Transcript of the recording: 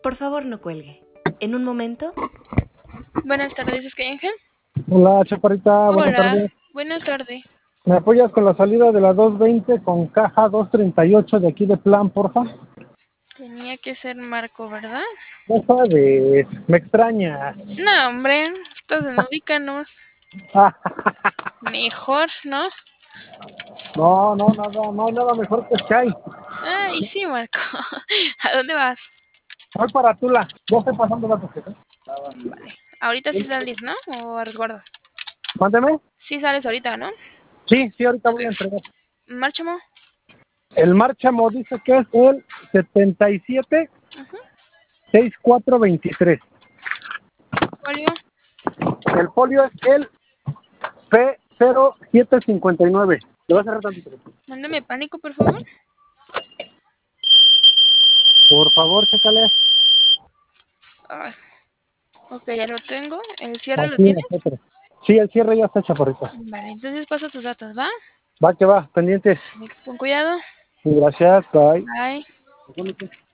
Por favor, no cuelgue. En un momento... Buenas tardes, ¿es que Ángel? Hola, chaparrita, buenas Hola, tardes. buenas tardes. ¿Me apoyas con la salida de la 220 con caja 238 de aquí de Plan, porfa? Tenía que ser Marco, ¿verdad? No sabes, me extrañas. No, hombre, estos en ubícanos. Mejor, ¿no? No, no hay nada mejor que Sky. Ay, sí, Marco. ¿A dónde vas? Voy para Tula, ya estoy pasando la tarjeta. Vale. Ahorita sí sales, ¿no? ¿O a resguardo? Mándeme. Sí sales ahorita, ¿no? Sí, ahorita A voy a ver. entregar. Márchamo. El Márchamo dice que es el 77 Ajá. 6423. Folio. El folio es el P0759. ¿Le vas a cerrar tantito? Mándame pánico, por favor. Por favor, chécale. Ay. Ok, ya lo tengo. ¿El cierre lo Aquí tienes? nosotros. Sí, el cierre ya está hecho, porrita. Vale, entonces paso tus datos, ¿va? Va que va, pendientes. Con cuidado. Gracias, bye. Bye.